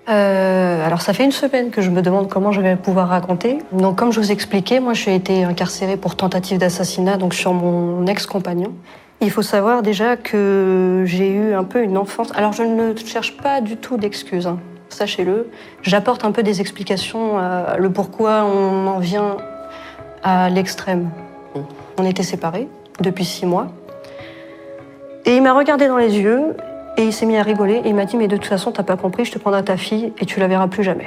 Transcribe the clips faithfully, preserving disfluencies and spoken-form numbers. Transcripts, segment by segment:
Euh, alors ça fait une semaine que je me demande comment je vais pouvoir raconter. Donc comme je vous expliquais, moi j'ai été incarcérée pour tentative d'assassinat donc sur mon ex-compagnon. Il faut savoir déjà que j'ai eu un peu une enfance... Alors je ne cherche pas du tout d'excuses, hein, sachez-le. J'apporte un peu des explications à le pourquoi on en vient à l'extrême. On était séparés depuis six mois. Et il m'a regardé dans les yeux et il s'est mis à rigoler et il m'a dit « Mais de toute façon, t'as pas compris, je te prendrai ta fille et tu la verras plus jamais. »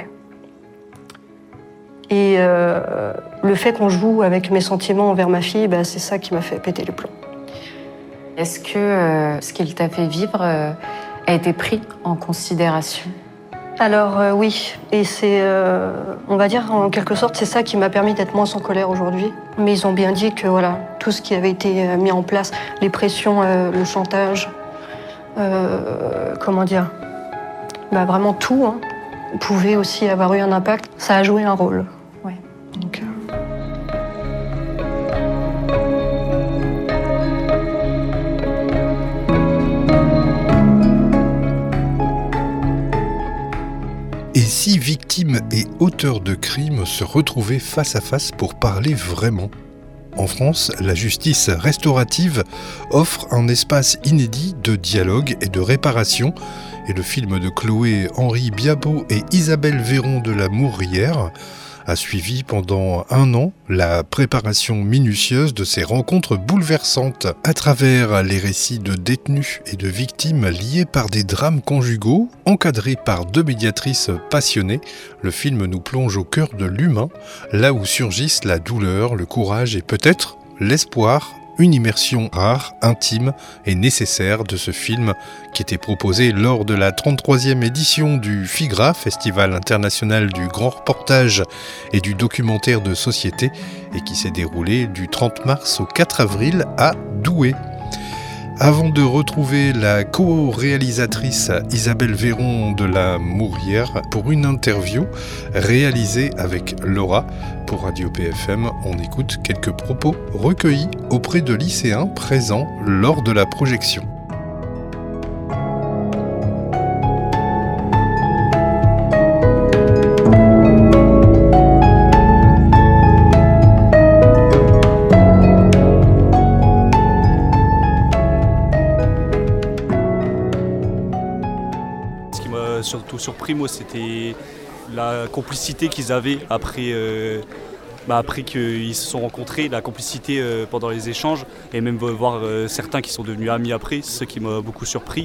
Et euh, le fait qu'on joue avec mes sentiments envers ma fille, bah, c'est ça qui m'a fait péter les plombs. Est-ce que euh, ce qu'il t'a fait vivre euh, a été pris en considération ? Alors euh, oui, et c'est, euh, on va dire en quelque sorte, c'est ça qui m'a permis d'être moins en colère aujourd'hui. Mais ils ont bien dit que voilà, tout ce qui avait été euh, mis en place, les pressions, euh, le chantage, euh, comment dire, bah vraiment tout, hein, pouvait aussi avoir eu un impact. Ça a joué un rôle. Ouais. Donc, euh... Et si victimes et auteurs de crimes se retrouvaient face à face pour parler vraiment ? En France, la justice restaurative offre un espace inédit de dialogue et de réparation. Et le film de Chloé Henry Biabo et Isabelle Véron de la Mourrière a suivi pendant un an la préparation minutieuse de ces rencontres bouleversantes. À travers les récits de détenus et de victimes liés par des drames conjugaux, encadrés par deux médiatrices passionnées, le film nous plonge au cœur de l'humain, là où surgissent la douleur, le courage et peut-être l'espoir. Une immersion rare, intime et nécessaire de ce film qui était proposé lors de la trente-troisième édition du FIGRA, Festival international du grand reportage et du documentaire de société, et qui s'est déroulé du trente mars au quatre avril à Douai. Avant de retrouver la co-réalisatrice Isabelle Véron de la Mourrière pour une interview réalisée avec Laura pour Radio P F M, on écoute quelques propos recueillis auprès de lycéens présents lors de la projection. Surtout surpris, moi, c'était la complicité qu'ils avaient après, euh, bah, après qu'ils se sont rencontrés, la complicité euh, pendant les échanges, et même voir euh, certains qui sont devenus amis après, c'est ce qui m'a beaucoup surpris.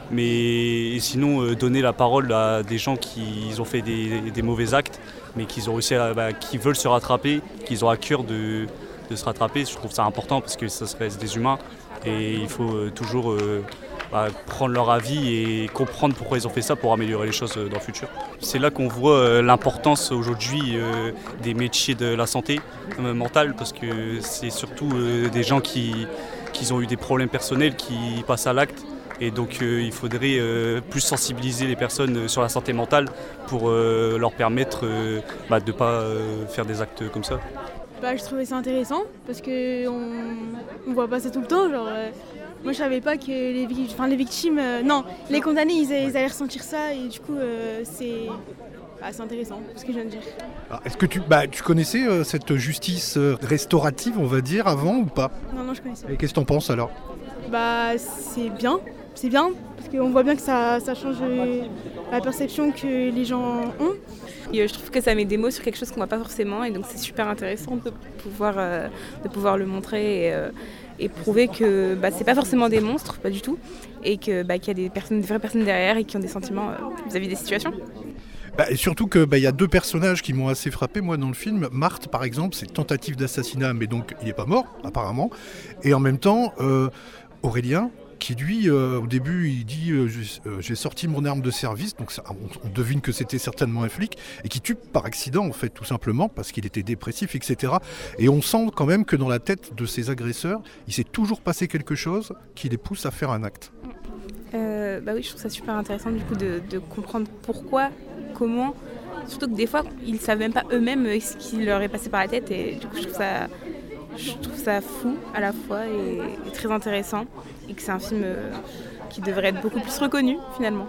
Mais sinon, euh, donner la parole à des gens qui ont fait des, des mauvais actes, mais qu'ils ont réussi à, bah, qui veulent se rattraper, qu'ils ont à cœur de, de se rattraper, je trouve ça important parce que ça reste des humains et il faut euh, toujours euh, bah, prendre leur avis et comprendre pourquoi ils ont fait ça pour améliorer les choses dans le futur. C'est là qu'on voit euh, l'importance aujourd'hui euh, des métiers de la santé euh, mentale, parce que c'est surtout euh, des gens qui, qui ont eu des problèmes personnels qui passent à l'acte. Et donc euh, il faudrait euh, plus sensibiliser les personnes euh, sur la santé mentale pour euh, leur permettre euh, bah, de ne pas euh, faire des actes comme ça. Bah, je trouvais ça intéressant parce qu'on ne voit pas ça tout le temps. Genre, euh, moi je savais pas que les, enfin, les victimes, euh, non, les condamnés ils, ils allaient ressentir ça et du coup euh, c'est, bah, c'est intéressant ce que je viens de dire. Alors, est-ce que tu, bah, tu connaissais euh, cette justice euh, restaurative, on va dire, avant ou pas ? Non, non, je connaissais pas. Et qu'est-ce que t'en penses alors ? Bah c'est bien. C'est bien, parce qu'on voit bien que ça, ça change la perception que les gens ont. Et je trouve que ça met des mots sur quelque chose qu'on ne voit pas forcément, et donc c'est super intéressant de pouvoir, euh, de pouvoir le montrer et, euh, et prouver que bah, c'est pas forcément des monstres, pas du tout, et que, bah, qu'il y a des, personnes, des vraies personnes derrière et qui ont des sentiments euh, vis-à-vis des situations. Bah, et surtout qu'il bah, y a deux personnages qui m'ont assez frappé, moi, dans le film. Marthe, par exemple, c'est tentative d'assassinat, mais donc il n'est pas mort, apparemment. Et en même temps, euh, Aurélien, qui lui, euh, au début, il dit euh, « euh, j'ai sorti mon arme de service », donc ça, on, on devine que c'était certainement un flic, et qui tue par accident, en fait, tout simplement, parce qu'il était dépressif, et cetera. Et on sent quand même que dans la tête de ces agresseurs, il s'est toujours passé quelque chose qui les pousse à faire un acte. Euh, bah oui, je trouve ça super intéressant, du coup, de, de comprendre pourquoi, comment, surtout que des fois, ils ne savent même pas eux-mêmes ce qui leur est passé par la tête, et du coup, je trouve ça... Je trouve ça fou à la fois et, et très intéressant, et que c'est un film euh, qui devrait être beaucoup plus reconnu finalement.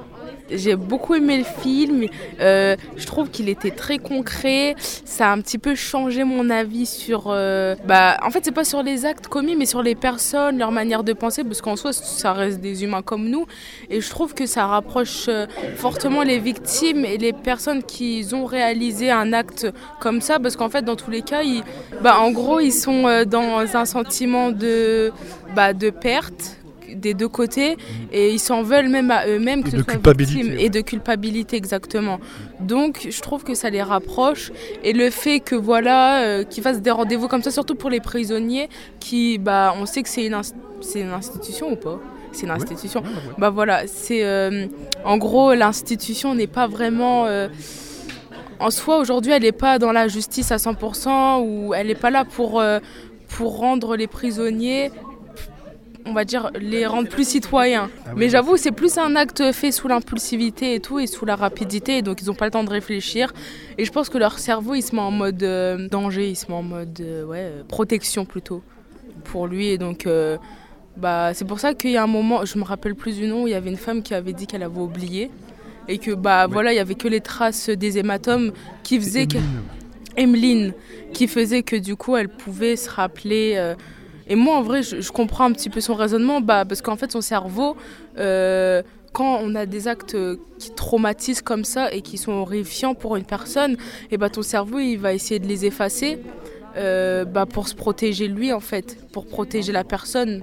J'ai beaucoup aimé le film, euh, je trouve qu'il était très concret, ça a un petit peu changé mon avis sur... Euh, bah, en fait, c'est pas sur les actes commis, mais sur les personnes, leur manière de penser, parce qu'en soi, ça reste des humains comme nous, et je trouve que ça rapproche euh, fortement les victimes et les personnes qui ont réalisé un acte comme ça, parce qu'en fait, dans tous les cas, ils, bah, en gros, ils sont euh, dans un sentiment de, bah, de perte, des deux côtés, et ils s'en veulent même à eux-mêmes, que ce soit victimes, et de culpabilité, exactement. Donc je trouve que ça les rapproche, et le fait que voilà euh, qu'ils fassent des rendez-vous comme ça, surtout pour les prisonniers qui, bah, on sait que c'est une, inst- c'est une institution ou pas, c'est une institution, oui. Ouais, ouais. Bah voilà, c'est euh, en gros l'institution n'est pas vraiment euh, en soi aujourd'hui, elle n'est pas dans la justice à cent pour cent, ou elle n'est pas là pour euh, pour rendre les prisonniers, on va dire, les rendre plus citoyens. Ah oui, mais j'avoue, c'est plus un acte fait sous l'impulsivité et tout, et sous la rapidité, et donc ils n'ont pas le temps de réfléchir. Et je pense que leur cerveau, il se met en mode euh, danger, il se met en mode euh, ouais, protection plutôt, pour lui. Et donc, euh, bah, c'est pour ça qu'il y a un moment, je me rappelle plus du nom, où il y avait une femme qui avait dit qu'elle avait oublié, et que bah, oui. voilà, il n'y avait que les traces des hématomes qui faisaient que... Emeline, qui faisait que du coup, elle pouvait se rappeler... Euh, Et moi, en vrai, je, je comprends un petit peu son raisonnement, bah, parce qu'en fait, son cerveau, euh, quand on a des actes qui traumatisent comme ça et qui sont horrifiants pour une personne, et bah, ton cerveau, il va essayer de les effacer euh, bah, pour se protéger lui, en fait, pour protéger la personne.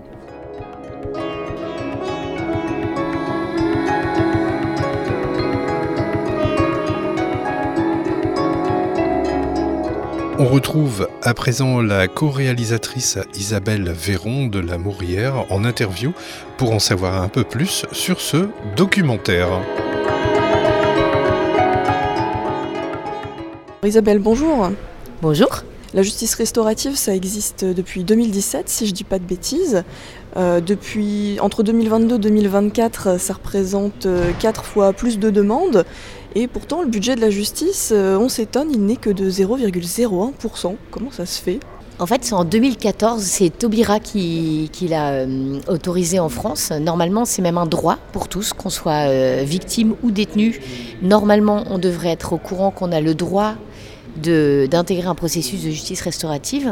On retrouve à présent la co-réalisatrice Isabelle Véron de La Mourière en interview pour en savoir un peu plus sur ce documentaire. Isabelle, bonjour. Bonjour. La justice restaurative, ça existe depuis deux mille dix-sept, si je ne dis pas de bêtises. Euh, depuis, entre deux mille vingt-deux et deux mille vingt-quatre, ça représente quatre fois plus de demandes. Et pourtant, le budget de la justice, euh, on s'étonne, il n'est que de zéro virgule zéro un pour cent. Comment ça se fait ? En fait, c'est en deux mille quatorze, c'est Taubira qui, qui l'a euh, autorisé en France. Normalement, c'est même un droit pour tous, qu'on soit euh, victime ou détenu. Normalement, on devrait être au courant qu'on a le droit de, d'intégrer un processus de justice restaurative.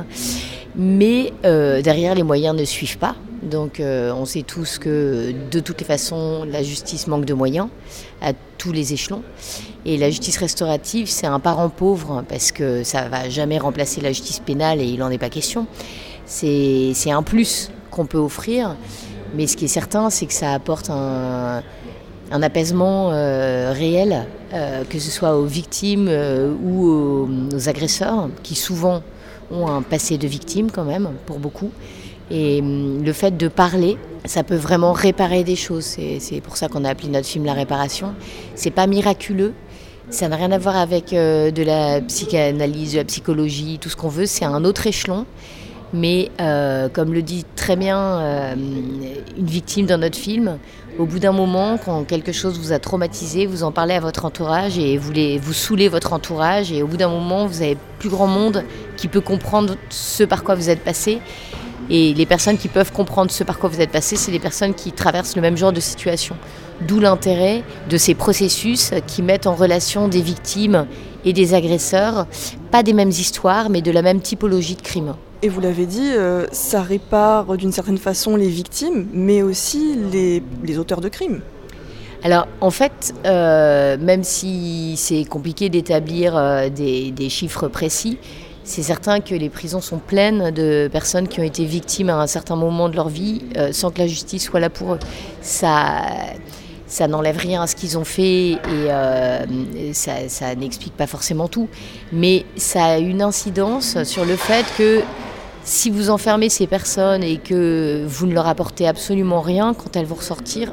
Mais euh, derrière, les moyens ne suivent pas. Donc euh, on sait tous que de toutes les façons, la justice manque de moyens à tous les échelons. Et la justice restaurative, c'est un parent pauvre parce que ça ne va jamais remplacer la justice pénale et il n'en est pas question. C'est, c'est un plus qu'on peut offrir, mais ce qui est certain, c'est que ça apporte un, un apaisement euh, réel, euh, que ce soit aux victimes euh, ou aux, aux agresseurs, qui souvent ont un passé de victime quand même, pour beaucoup. Et le fait de parler, ça peut vraiment réparer des choses. C'est, c'est pour ça qu'on a appelé notre film La Réparation. C'est pas miraculeux, ça n'a rien à voir avec euh, de la psychanalyse, de la psychologie, tout ce qu'on veut. C'est un autre échelon. Mais euh, comme le dit très bien euh, une victime dans notre film, au bout d'un moment, quand quelque chose vous a traumatisé, vous en parlez à votre entourage et vous, les, vous saoulez votre entourage. Et au bout d'un moment, vous avez plus grand monde qui peut comprendre ce par quoi vous êtes passé. Et les personnes qui peuvent comprendre ce par quoi vous êtes passé, c'est les personnes qui traversent le même genre de situation. D'où l'intérêt de ces processus qui mettent en relation des victimes et des agresseurs, pas des mêmes histoires, mais de la même typologie de crime. Et vous l'avez dit, euh, ça répare d'une certaine façon les victimes, mais aussi les, les auteurs de crimes. Alors, en fait, euh, même si c'est compliqué d'établir euh, des, des chiffres précis, c'est certain que les prisons sont pleines de personnes qui ont été victimes à un certain moment de leur vie euh, sans que la justice soit là pour eux. Ça, ça n'enlève rien à ce qu'ils ont fait et euh, ça, ça n'explique pas forcément tout. Mais ça a une incidence sur le fait que si vous enfermez ces personnes et que vous ne leur apportez absolument rien, quand elles vont ressortir,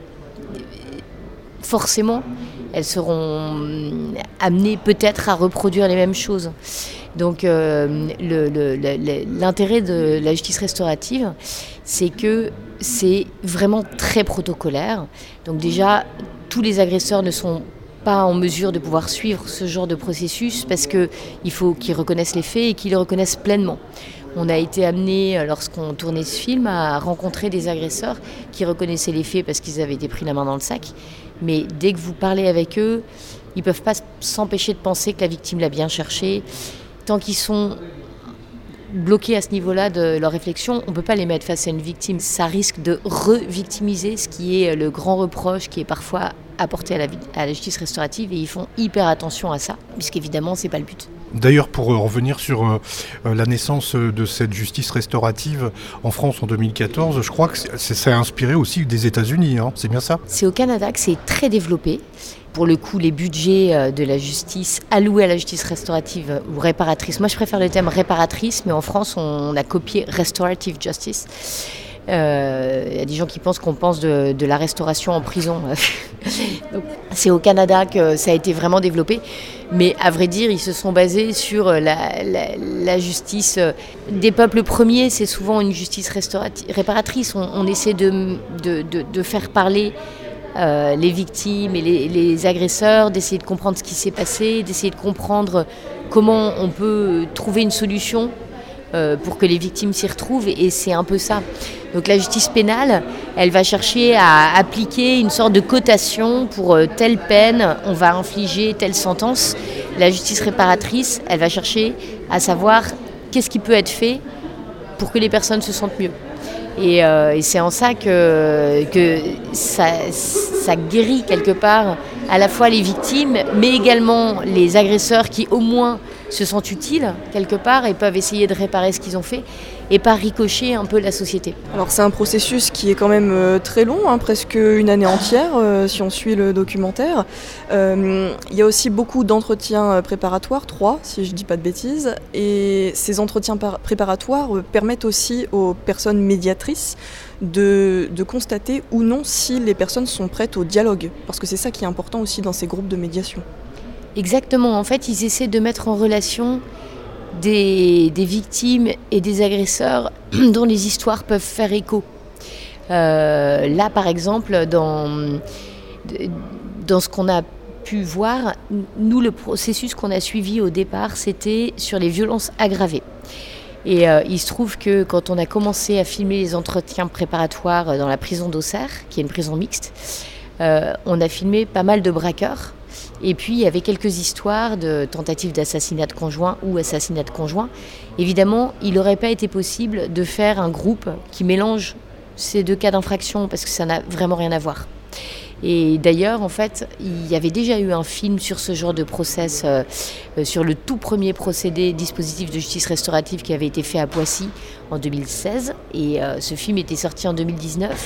forcément, elles seront amenées peut-être à reproduire les mêmes choses. Donc euh, le, le, le, l'intérêt de la justice restaurative, c'est que c'est vraiment très protocolaire. Donc déjà, tous les agresseurs ne sont pas en mesure de pouvoir suivre ce genre de processus parce qu'il faut qu'ils reconnaissent les faits et qu'ils les reconnaissent pleinement. On a été amenés, lorsqu'on tournait ce film, à rencontrer des agresseurs qui reconnaissaient les faits parce qu'ils avaient été pris la main dans le sac. Mais dès que vous parlez avec eux, ils ne peuvent pas s'empêcher de penser que la victime l'a bien cherché. Tant qu'ils sont bloqués à ce niveau-là de leur réflexion, on ne peut pas les mettre face à une victime. Ça risque de re-victimiser, ce qui est le grand reproche qui est parfois apporté à la, à la justice restaurative, et ils font hyper attention à ça, puisqu'évidemment, ce n'est pas le but. D'ailleurs, pour revenir sur euh, la naissance de cette justice restaurative en France en deux mille quatorze, je crois que c'est, ça a inspiré aussi des États-Unis, hein, c'est bien ça ? C'est au Canada que c'est très développé. Pour le coup, les budgets de la justice alloués à la justice restaurative ou réparatrice, moi je préfère le terme réparatrice, mais en France on a copié restorative justice. Il euh, y a des gens qui pensent qu'on pense de, de la restauration en prison. Donc, c'est au Canada que ça a été vraiment développé. Mais à vrai dire, ils se sont basés sur la, la, la justice des peuples premiers. C'est souvent une justice réparatrice. On, on essaie de, de, de, de faire parler euh, les victimes et les, les agresseurs, d'essayer de comprendre ce qui s'est passé, d'essayer de comprendre comment on peut trouver une solution euh, pour que les victimes s'y retrouvent. Et c'est un peu ça. Donc la justice pénale, elle va chercher à appliquer une sorte de cotation pour telle peine, on va infliger telle sentence. La justice réparatrice, elle va chercher à savoir qu'est-ce qui peut être fait pour que les personnes se sentent mieux. Et, euh, et c'est en ça que, que ça, ça guérit quelque part à la fois les victimes, mais également les agresseurs qui au moins se sentent utiles quelque part et peuvent essayer de réparer ce qu'ils ont fait et pas ricocher un peu la société. Alors c'est un processus qui est quand même euh, très long, hein, presque une année entière euh, si on suit le documentaire. Euh, il y a aussi beaucoup d'entretiens préparatoires, trois si je ne dis pas de bêtises, et ces entretiens par- préparatoires euh, permettent aussi aux personnes médiatrices de, de constater ou non si les personnes sont prêtes au dialogue, parce que c'est ça qui est important aussi dans ces groupes de médiation. Exactement, en fait ils essaient de mettre en relation Des, des victimes et des agresseurs dont les histoires peuvent faire écho. Euh, là, par exemple, dans, dans ce qu'on a pu voir, nous, le processus qu'on a suivi au départ, c'était sur les violences aggravées. Et euh, il se trouve que quand on a commencé à filmer les entretiens préparatoires dans la prison d'Auxerre, qui est une prison mixte, euh, on a filmé pas mal de braqueurs. Et puis, il y avait quelques histoires de tentatives d'assassinat de conjoint ou assassinat de conjoint. Évidemment, il n'aurait pas été possible de faire un groupe qui mélange ces deux cas d'infraction parce que ça n'a vraiment rien à voir. Et d'ailleurs, en fait, il y avait déjà eu un film sur ce genre de process, euh, sur le tout premier procédé dispositif de justice restaurative qui avait été fait à Poissy en deux mille seize. Et euh, ce film était sorti en deux mille dix-neuf.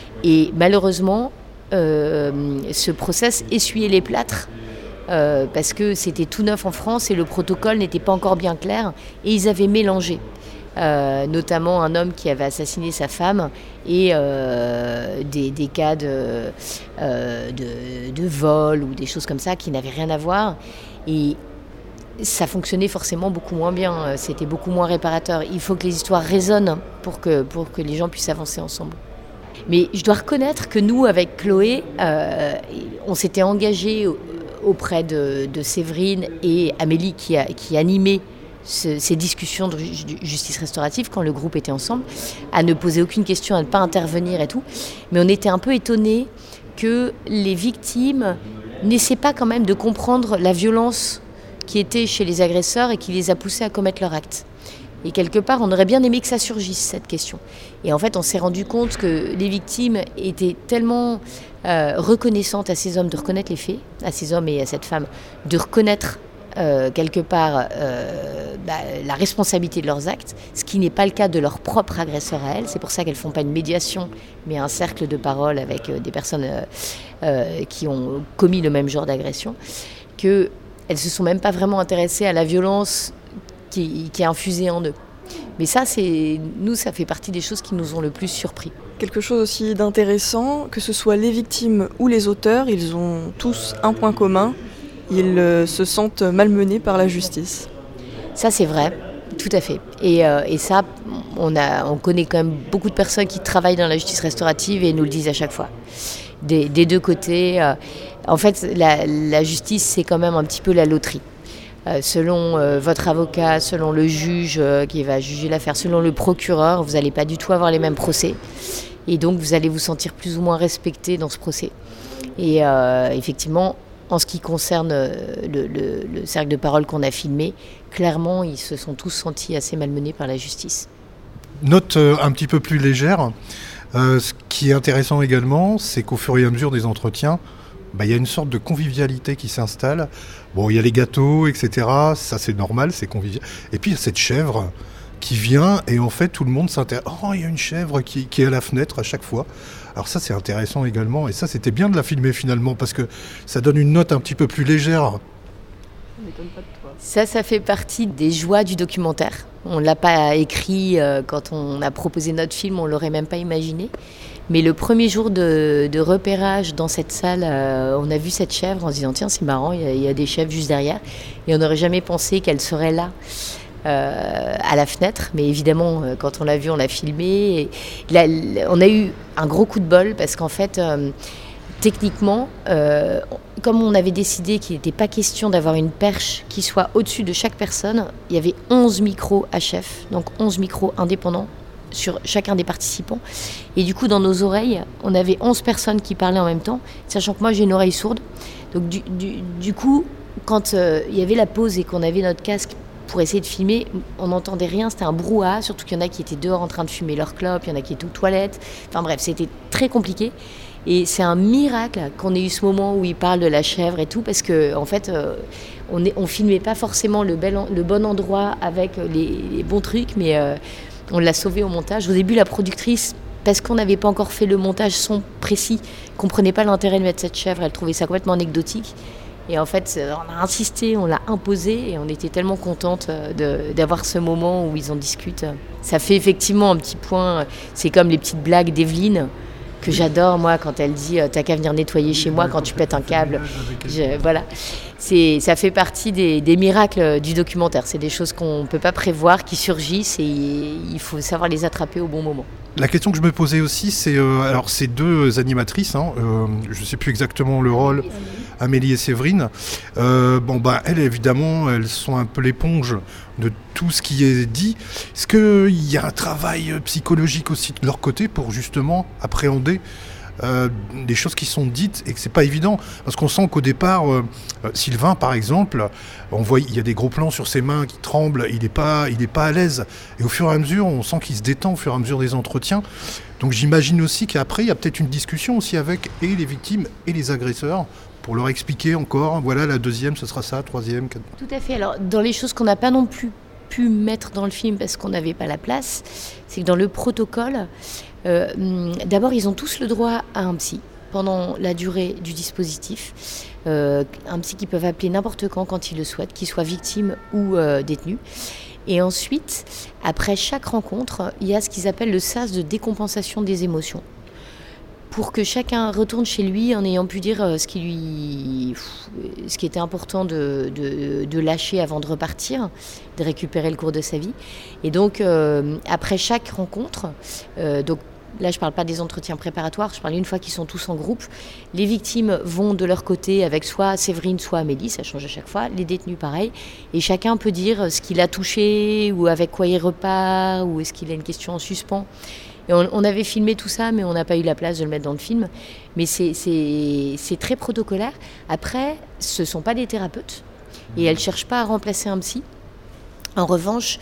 Et malheureusement, euh, ce process essuyait les plâtres. Euh, parce que c'était tout neuf en France et le protocole n'était pas encore bien clair et ils avaient mélangé euh, notamment un homme qui avait assassiné sa femme et euh, des, des cas de, euh, de, de vol ou des choses comme ça qui n'avaient rien à voir et ça fonctionnait forcément beaucoup moins bien, c'était beaucoup moins réparateur. Il faut que les histoires résonnent pour que, pour que les gens puissent avancer ensemble. Mais je dois reconnaître que nous, avec Chloé, euh, on s'était engagés auprès de, de Séverine et Amélie qui, a, qui animait ce, ces discussions de justice restaurative quand le groupe était ensemble, à ne poser aucune question, à ne pas intervenir et tout. Mais on était un peu étonnés que les victimes n'essaient pas quand même de comprendre la violence qui était chez les agresseurs et qui les a poussés à commettre leur acte. Et quelque part, on aurait bien aimé que ça surgisse, cette question. Et en fait, on s'est rendu compte que les victimes étaient tellement euh, reconnaissantes à ces hommes de reconnaître les faits, à ces hommes et à cette femme, de reconnaître euh, quelque part euh, bah, la responsabilité de leurs actes, ce qui n'est pas le cas de leur propre agresseur à elles. C'est pour ça qu'elles ne font pas une médiation, mais un cercle de parole avec euh, des personnes euh, euh, qui ont commis le même genre d'agression, qu'elles ne se sont même pas vraiment intéressées à la violence Qui, qui est infusé en eux. Mais ça, c'est, nous, ça fait partie des choses qui nous ont le plus surpris. Quelque chose aussi d'intéressant, que ce soit les victimes ou les auteurs, ils ont tous un point commun, ils euh, se sentent malmenés par la justice. Ça, c'est vrai, tout à fait. Et, euh, et ça, on, a, on connaît quand même beaucoup de personnes qui travaillent dans la justice restaurative et nous le disent à chaque fois. Des, des deux côtés. Euh, en fait, la, la justice, c'est quand même un petit peu la loterie. Euh, selon euh, votre avocat, selon le juge euh, qui va juger l'affaire, selon le procureur, vous n'allez pas du tout avoir les mêmes procès. Et donc, vous allez vous sentir plus ou moins respecté dans ce procès. Et euh, effectivement, en ce qui concerne le, le, le cercle de parole qu'on a filmé, clairement, ils se sont tous sentis assez malmenés par la justice. Note euh, un petit peu plus légère. Euh, ce qui est intéressant également, c'est qu'au fur et à mesure des entretiens, bah, y a une sorte de convivialité qui s'installe. Bon, il y a les gâteaux, et cetera. Ça, c'est normal, c'est convivial. Et puis, il y a cette chèvre qui vient et en fait, tout le monde s'intéresse. Oh, il y a une chèvre qui, qui est à la fenêtre à chaque fois. Alors ça, c'est intéressant également. Et ça, c'était bien de la filmer finalement parce que ça donne une note un petit peu plus légère. Ça, ça fait partie des joies du documentaire. On ne l'a pas écrit euh, quand on a proposé notre film, on ne l'aurait même pas imaginé. Mais le premier jour de, de repérage dans cette salle, euh, on a vu cette chèvre en se disant « Tiens, c'est marrant, il y, y a des chèvres juste derrière. » Et on n'aurait jamais pensé qu'elle serait là, euh, à la fenêtre. Mais évidemment, euh, quand on l'a vu, on l'a filmé. Et là, on a eu un gros coup de bol parce qu'en fait... Euh, Techniquement, euh, comme on avait décidé qu'il n'était pas question d'avoir une perche qui soit au-dessus de chaque personne, il y avait onze micros H F, donc onze micros indépendants sur chacun des participants. Et du coup, dans nos oreilles, on avait onze personnes qui parlaient en même temps, sachant que moi, j'ai une oreille sourde. Donc du, du, du coup, quand euh, il y avait la pause et qu'on avait notre casque pour essayer de filmer, on n'entendait rien, c'était un brouhaha, surtout qu'il y en a qui étaient dehors en train de fumer leur clope, il y en a qui étaient aux toilettes. Enfin bref, c'était très compliqué. Et c'est un miracle qu'on ait eu ce moment où il parle de la chèvre et tout, parce que en fait, euh, on ne on filmait pas forcément le, bel en, le bon endroit avec les, les bons trucs, mais euh, on l'a sauvé au montage. Au début, la productrice, parce qu'on n'avait pas encore fait le montage son précis, comprenait pas l'intérêt de mettre cette chèvre, elle trouvait ça complètement anecdotique. Et en fait, on a insisté, on l'a imposé, et on était tellement contente de, d'avoir ce moment où ils en discutent. Ça fait effectivement un petit point, c'est comme les petites blagues d'Evelyne, que j'adore, moi, quand elle dit « t'as qu'à venir nettoyer chez moi quand tu pètes un câble ». Voilà, c'est, ça fait partie des, des miracles du documentaire. C'est des choses qu'on ne peut pas prévoir, qui surgissent, et il faut savoir les attraper au bon moment. La question que je me posais aussi, c'est euh, alors ces deux animatrices, hein, euh, je ne sais plus exactement le rôle, Amélie et Séverine. Euh, bon bah elles évidemment, elles sont un peu l'éponge de tout ce qui est dit. Est-ce qu'il y a un travail psychologique aussi de leur côté pour justement appréhender euh, des choses qui sont dites et que c'est pas évident, parce qu'on sent qu'au départ, euh, Sylvain par exemple, on voit il y a des gros plans sur ses mains qui tremblent, il n'est pas, il est pas à l'aise, et au fur et à mesure, on sent qu'il se détend au fur et à mesure des entretiens. Donc j'imagine aussi qu'après, il y a peut-être une discussion aussi avec et les victimes et les agresseurs, pour leur expliquer encore, voilà, la deuxième, ce sera ça, troisième, quatrième. Tout à fait. Alors, dans les choses qu'on n'a pas non plus pu mettre dans le film parce qu'on n'avait pas la place, c'est que dans le protocole, euh, d'abord, ils ont tous le droit à un psy pendant la durée du dispositif. Euh, un psy qu'ils peuvent appeler n'importe quand, quand ils le souhaitent, qu'ils soient victimes ou euh, détenus. Et ensuite, après chaque rencontre, il y a ce qu'ils appellent le sas de décompensation des émotions, pour que chacun retourne chez lui en ayant pu dire ce qui lui, ce qui était important de, de, de lâcher avant de repartir, de récupérer le cours de sa vie. Et donc, euh, après chaque rencontre, euh, donc là je ne parle pas des entretiens préparatoires, je parle une fois qu'ils sont tous en groupe, les victimes vont de leur côté avec soit Séverine, soit Amélie, ça change à chaque fois, les détenus pareil, et chacun peut dire ce qu'il a touché, ou avec quoi il repart, ou est-ce qu'il a une question en suspens. Et on, on avait filmé tout ça, mais on n'a pas eu la place de le mettre dans le film. Mais c'est, c'est, c'est très protocolaire. Après, ce ne sont pas des thérapeutes, et elles ne cherchent pas à remplacer un psy. En revanche,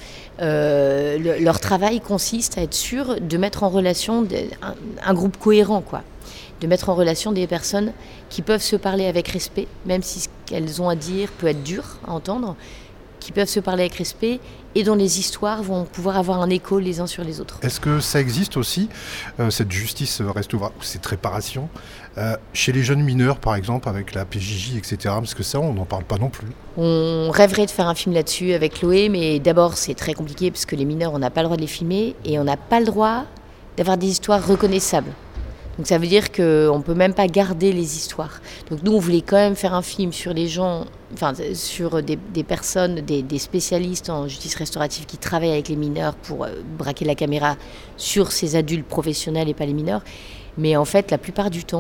euh, le, leur travail consiste à être sûr de mettre en relation des, un, un groupe cohérent, quoi. De mettre en relation des personnes qui peuvent se parler avec respect, même si ce qu'elles ont à dire peut être dur à entendre, qui peuvent se parler avec respect et dont les histoires vont pouvoir avoir un écho les uns sur les autres. Est-ce que ça existe aussi, euh, cette justice restaurative, cette réparation, euh, chez les jeunes mineurs, par exemple, avec la P J J, et cetera. Parce que ça, on n'en parle pas non plus. On rêverait de faire un film là-dessus avec Chloé, mais d'abord, c'est très compliqué, parce que les mineurs, on n'a pas le droit de les filmer, et on n'a pas le droit d'avoir des histoires reconnaissables. Donc ça veut dire qu'on ne peut même pas garder les histoires. Donc nous, on voulait quand même faire un film sur les gens, enfin sur des, des personnes, des, des spécialistes en justice restaurative qui travaillent avec les mineurs pour euh, braquer la caméra sur ces adultes professionnels et pas les mineurs. Mais en fait, la plupart du temps,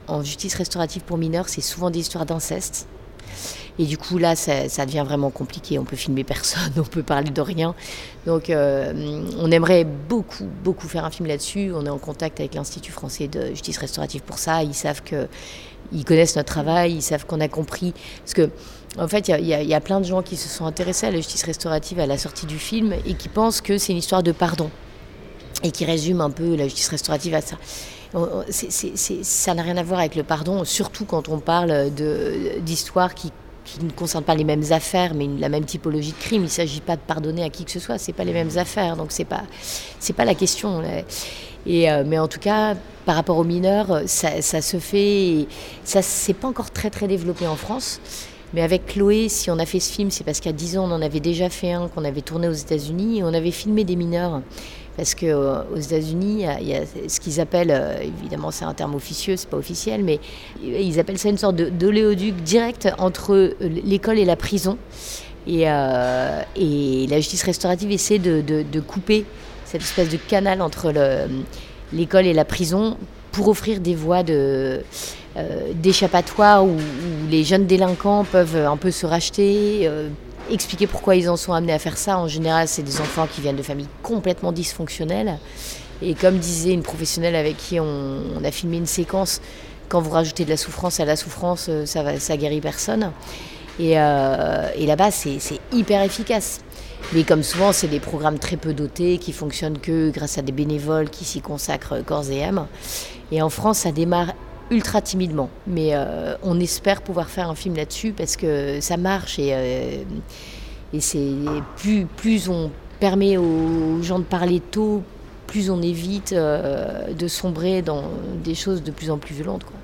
en justice restaurative pour mineurs, c'est souvent des histoires d'inceste. Et du coup, là, ça, ça devient vraiment compliqué. On peut filmer personne, on peut parler de rien. Donc, euh, on aimerait beaucoup, beaucoup faire un film là-dessus. On est en contact avec l'Institut français de justice restaurative pour ça. Ils savent que, ils connaissent notre travail, ils savent qu'on a compris. Parce que, en fait, il y, y, y a plein de gens qui se sont intéressés à la justice restaurative à la sortie du film et qui pensent que c'est une histoire de pardon et qui résume un peu la justice restaurative à ça. C'est, c'est, c'est, ça n'a rien à voir avec le pardon, surtout quand on parle de, d'histoires qui qui ne concernent pas les mêmes affaires, mais la même typologie de crime. Il ne s'agit pas de pardonner à qui que ce soit, ce n'est pas les mêmes affaires, donc ce n'est pas, c'est pas la question. Et, euh, mais en tout cas, par rapport aux mineurs, ça, ça se fait, ça c'est pas encore très très développé en France. Mais avec Chloé, si on a fait ce film, c'est parce qu'à dix ans, on en avait déjà fait un qu'on avait tourné aux États-Unis et on avait filmé des mineurs. Parce qu'aux euh, États-Unis, il y, y a ce qu'ils appellent, euh, évidemment c'est un terme officieux, c'est pas officiel, mais ils appellent ça une sorte de, d'oléoduc direct entre l'école et la prison. Et, euh, et la justice restaurative essaie de, de, de couper cette espèce de canal entre le, l'école et la prison pour offrir des voies de, euh, d'échappatoire où, où les jeunes délinquants peuvent un peu se racheter, euh, expliquer pourquoi ils en sont amenés à faire ça. En général, c'est des enfants qui viennent de familles complètement dysfonctionnelles. Et comme disait une professionnelle avec qui on, on a filmé une séquence, quand vous rajoutez de la souffrance à la souffrance, ça va, ça guérit personne. Et, euh, et là-bas, c'est, c'est hyper efficace. Mais comme souvent, c'est des programmes très peu dotés qui fonctionnent que grâce à des bénévoles qui s'y consacrent corps et âme. Et en France, ça démarre ultra timidement, mais euh, on espère pouvoir faire un film là-dessus parce que ça marche et, euh, et c'est plus, plus on permet aux gens de parler tôt, plus on évite euh, de sombrer dans des choses de plus en plus violentes, quoi.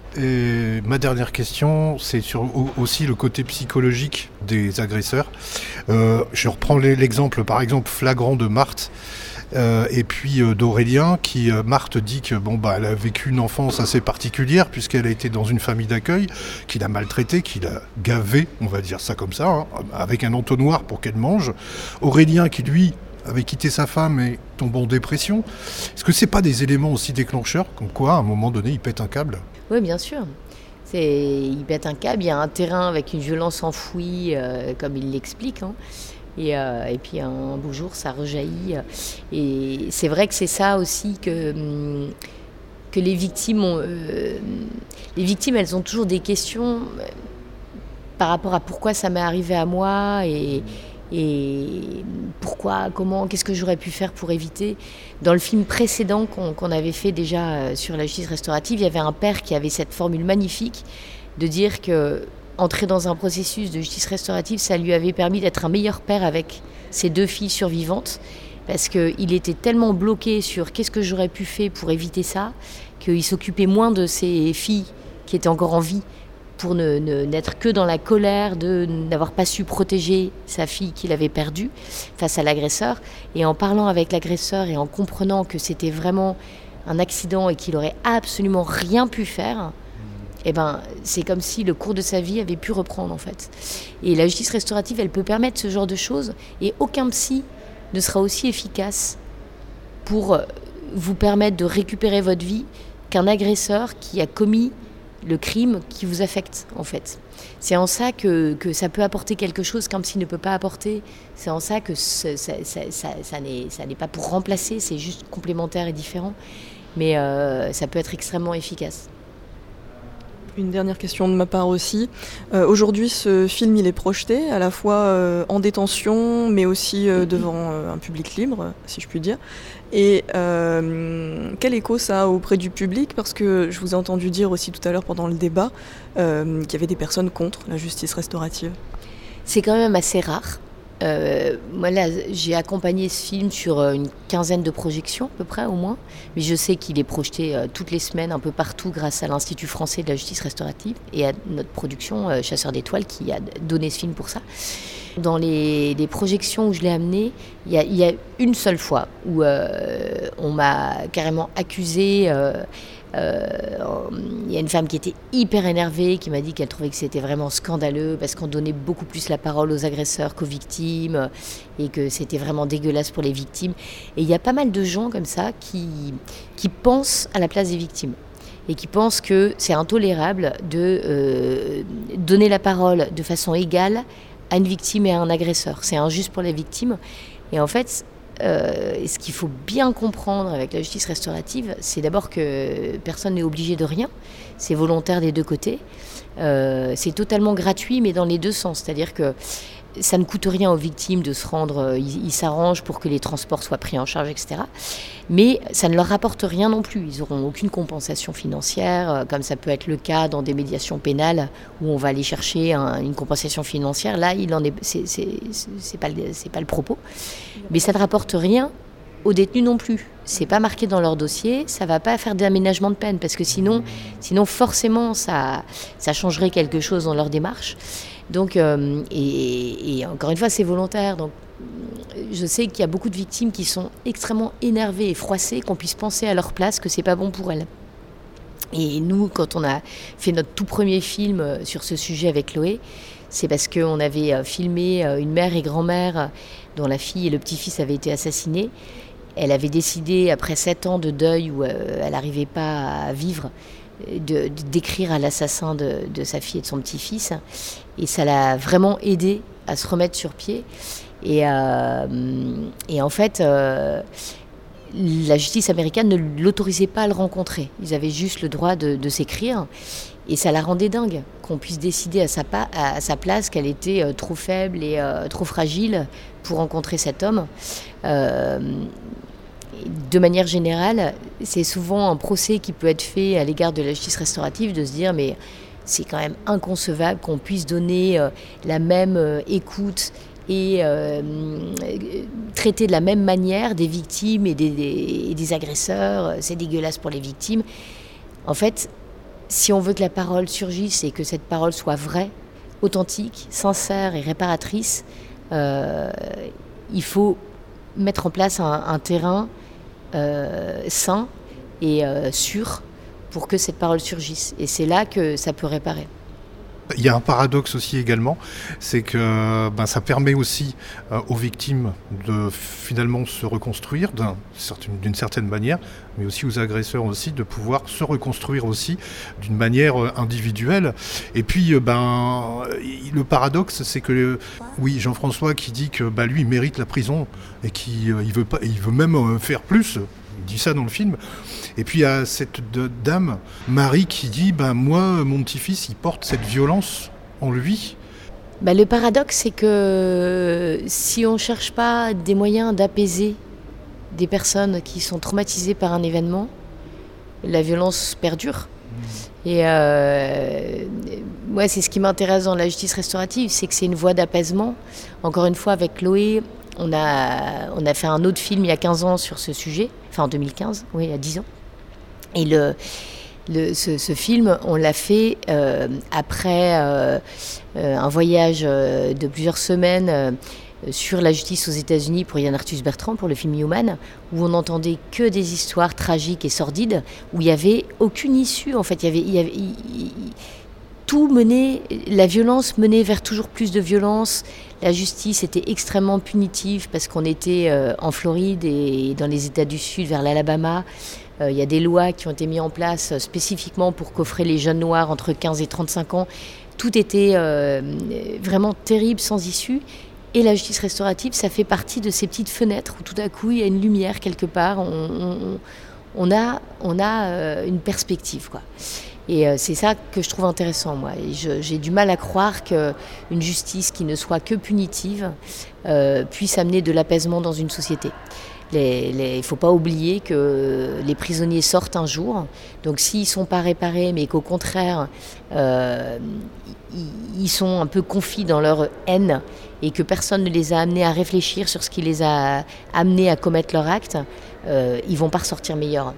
Et ma dernière question, c'est sur aussi le côté psychologique des agresseurs. Euh, je reprends l'exemple, par exemple, flagrant de Marthe. Euh, et puis euh, d'Aurélien, qui euh, Marthe dit que bon bah elle a vécu une enfance assez particulière puisqu'elle a été dans une famille d'accueil, qui l'a maltraitée, qui l'a gavée, on va dire ça comme ça, hein, avec un entonnoir pour qu'elle mange. Aurélien qui lui avait quitté sa femme et tombe en dépression. Est-ce que c'est pas des éléments aussi déclencheurs, comme quoi à un moment donné il pète un câble ? Oui, bien sûr. C'est, il pète un câble, il y a un terrain avec une violence enfouie, euh, comme il l'explique, hein. Et, euh, et puis un beau jour, ça rejaillit. Et c'est vrai que c'est ça aussi que, que les victimes ont. Euh, les victimes, elles ont toujours des questions par rapport à pourquoi ça m'est arrivé à moi et, et pourquoi, comment, qu'est-ce que j'aurais pu faire pour éviter. Dans le film précédent qu'on, qu'on avait fait déjà sur la justice restaurative, il y avait un père qui avait cette formule magnifique de dire que entrer dans un processus de justice restaurative, ça lui avait permis d'être un meilleur père avec ses deux filles survivantes, parce qu'il était tellement bloqué sur qu'est-ce que j'aurais pu faire pour éviter ça, qu'il s'occupait moins de ses filles qui étaient encore en vie, pour ne, ne, n'être que dans la colère de n'avoir pas su protéger sa fille qu'il avait perdue face à l'agresseur. Et en parlant avec l'agresseur et en comprenant que c'était vraiment un accident et qu'il n'aurait absolument rien pu faire, eh ben, c'est comme si le cours de sa vie avait pu reprendre en fait. Et la justice restaurative, elle peut permettre ce genre de choses et aucun psy ne sera aussi efficace pour vous permettre de récupérer votre vie qu'un agresseur qui a commis le crime qui vous affecte en fait. C'est en ça que, que ça peut apporter quelque chose qu'un psy ne peut pas apporter. C'est en ça que ça, ça, ça, ça, ça, n'est, ça n'est pas pour remplacer, c'est juste complémentaire et différent. Mais euh, ça peut être extrêmement efficace. Une dernière question de ma part aussi. Euh, aujourd'hui, ce film, il est projeté à la fois euh, en détention, mais aussi euh, devant euh, un public libre, si je puis dire. Et euh, quel écho ça a auprès du public ? Parce que je vous ai entendu dire aussi tout à l'heure pendant le débat euh, qu'il y avait des personnes contre la justice restaurative. C'est quand même assez rare. Euh, moi là, j'ai accompagné ce film sur une quinzaine de projections à peu près au moins, mais je sais qu'il est projeté euh, toutes les semaines un peu partout grâce à l'Institut français de la justice restaurative et à notre production euh, Chasseurs d'étoiles qui a donné ce film pour ça. Dans les, les projections où je l'ai amené, il y a, y a une seule fois où euh, on m'a carrément accusée. Euh, Euh, il y a une femme qui était hyper énervée, qui m'a dit qu'elle trouvait que c'était vraiment scandaleux parce qu'on donnait beaucoup plus la parole aux agresseurs qu'aux victimes et que c'était vraiment dégueulasse pour les victimes. Et il y a pas mal de gens comme ça qui, qui pensent à la place des victimes. et qui pense que c'est intolérable de euh, donner la parole de façon égale à une victime et à un agresseur. C'est injuste pour la victime. Et en fait, euh, ce qu'il faut bien comprendre avec la justice restaurative, c'est d'abord que personne n'est obligé de rien. C'est volontaire des deux côtés. Euh, c'est totalement gratuit, mais dans les deux sens. C'est-à-dire que ça ne coûte rien aux victimes de se rendre, ils, ils s'arrangent pour que les transports soient pris en charge, et cetera. Mais ça ne leur rapporte rien non plus. Ils n'auront aucune compensation financière, comme ça peut être le cas dans des médiations pénales où on va aller chercher un, une compensation financière. Là, il en est, c'est, c'est, c'est pas le, c'est pas le propos. Mais ça ne rapporte rien aux détenus non plus. C'est pas marqué dans leur dossier, ça va pas faire d'aménagement de peine parce que sinon, sinon forcément, ça, ça changerait quelque chose dans leur démarche. Donc, euh, et, et encore une fois, c'est volontaire. Donc, je sais qu'il y a beaucoup de victimes qui sont extrêmement énervées et froissées, qu'on puisse penser à leur place que c'est pas bon pour elles. Et nous, quand on a fait notre tout premier film sur ce sujet avec Chloé, c'est parce qu'on avait filmé une mère et grand-mère dont la fille et le petit-fils avaient été assassinés. Elle avait décidé, après sept ans de deuil où elle n'arrivait pas à vivre, de, de, d'écrire à l'assassin de, de sa fille et de son petit-fils. Et ça l'a vraiment aidée à se remettre sur pied. Et, euh, et en fait, euh, la justice américaine ne l'autorisait pas à le rencontrer. Ils avaient juste le droit de, de s'écrire. Et ça la rendait dingue, qu'on puisse décider à sa, pa- à sa place qu'elle était euh, trop faible et euh, trop fragile pour rencontrer cet homme. Euh, de manière générale, c'est souvent un procès qui peut être fait à l'égard de la justice restaurative, de se dire mais c'est quand même inconcevable qu'on puisse donner euh, la même euh, écoute et euh, traiter de la même manière des victimes et des, des, et des agresseurs. C'est dégueulasse pour les victimes. En fait, si on veut que la parole surgisse et que cette parole soit vraie, authentique, sincère et réparatrice, euh, il faut mettre en place un, un terrain euh, sain et euh, sûr pour que cette parole surgisse. Et c'est là que ça peut réparer. Il y a un paradoxe aussi également, c'est que ben, ça permet aussi euh, aux victimes de finalement se reconstruire d'un, d'une certaine manière, mais aussi aux agresseurs aussi de pouvoir se reconstruire aussi d'une manière euh, individuelle. Et puis, euh, ben, le paradoxe, c'est que, euh, oui, Jean-François qui dit que ben, lui, il mérite la prison et qu'il euh, il veut pas, il veut même euh, faire plus. Il dit ça dans le film. Et puis il y a cette de, dame, Marie, qui dit ben, « Moi, mon petit-fils, il porte cette violence en lui. » Ben, le paradoxe, c'est que si on ne cherche pas des moyens d'apaiser des personnes qui sont traumatisées par un événement, la violence perdure. Mmh. Et euh, moi, c'est ce qui m'intéresse dans la justice restaurative, c'est que c'est une voie d'apaisement. Encore une fois, avec Chloé, on a, on a fait un autre film il y a quinze ans sur ce sujet, enfin en deux mille quinze, oui, il y a dix ans. Et le, le, ce, ce film, on l'a fait euh, après euh, euh, un voyage euh, de plusieurs semaines euh, sur la justice aux États-Unis pour Yann Arthus Bertrand, pour le film Human, où on n'entendait que des histoires tragiques et sordides, où il n'y avait aucune issue. En fait, il y avait, il y avait il, il, tout menait, la violence menait vers toujours plus de violence. La justice était extrêmement punitive parce qu'on était euh, en Floride et dans les États du Sud, vers l'Alabama. Il euh, y a des lois qui ont été mises en place spécifiquement pour coffrer les jeunes noirs entre quinze et trente-cinq ans. Tout était euh, vraiment terrible, sans issue. Et la justice restaurative, ça fait partie de ces petites fenêtres où tout à coup, il y a une lumière quelque part. On, on, on a, on a euh, une perspective, quoi. Et euh, c'est ça que je trouve intéressant, moi. Et je, j'ai du mal à croire qu'une justice qui ne soit que punitive euh, puisse amener de l'apaisement dans une société. Les, les, il ne faut pas oublier que les prisonniers sortent un jour, donc s'ils ne sont pas réparés, mais qu'au contraire, euh, ils, ils sont un peu confis dans leur haine et que personne ne les a amenés à réfléchir sur ce qui les a amenés à commettre leur acte, euh, ils ne vont pas ressortir meilleurs.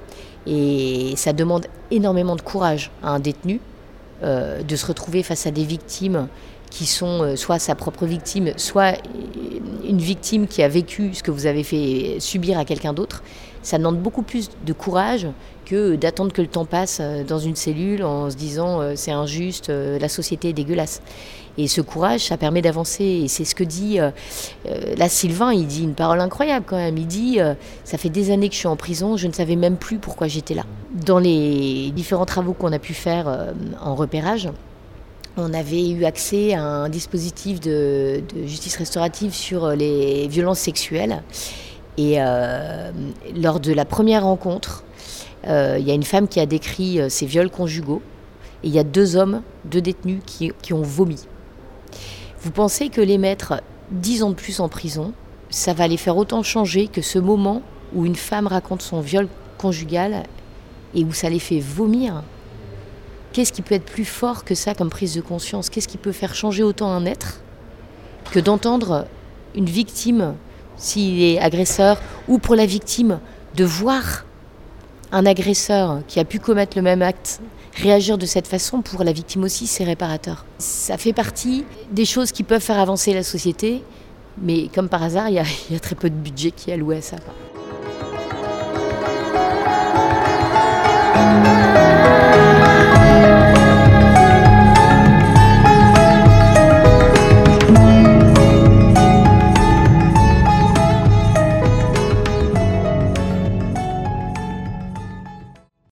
Et ça demande énormément de courage à un détenu euh, de se retrouver face à des victimes qui sont euh, soit sa propre victime, soit une victime qui a vécu ce que vous avez fait subir à quelqu'un d'autre. Ça demande beaucoup plus de courage que d'attendre que le temps passe dans une cellule en se disant euh, c'est injuste, euh, la société est dégueulasse. Et ce courage, ça permet d'avancer. Et c'est ce que dit, euh, euh, là, Sylvain, il dit une parole incroyable quand même. Il dit, euh, ça fait des années que je suis en prison, je ne savais même plus pourquoi j'étais là. Dans les différents travaux qu'on a pu faire euh, en repérage, on avait eu accès à un dispositif de, de justice restaurative sur les violences sexuelles. Et euh, lors de la première rencontre, euh, il y a une femme qui a décrit euh, ses viols conjugaux. Et il y a deux hommes, deux détenus qui, qui ont vomi. Vous pensez que les mettre dix ans de plus en prison, ça va les faire autant changer que ce moment où une femme raconte son viol conjugal et où ça les fait vomir? Qu'est-ce qui peut être plus fort que ça comme prise de conscience? Qu'est-ce qui peut faire changer autant un être que d'entendre une victime, s'il est agresseur, ou pour la victime, de voir un agresseur qui a pu commettre le même acte réagir de cette façon? Pour la victime aussi, c'est réparateur. Ça fait partie des choses qui peuvent faire avancer la société, mais comme par hasard, il y a, il y a très peu de budget qui est alloué à ça.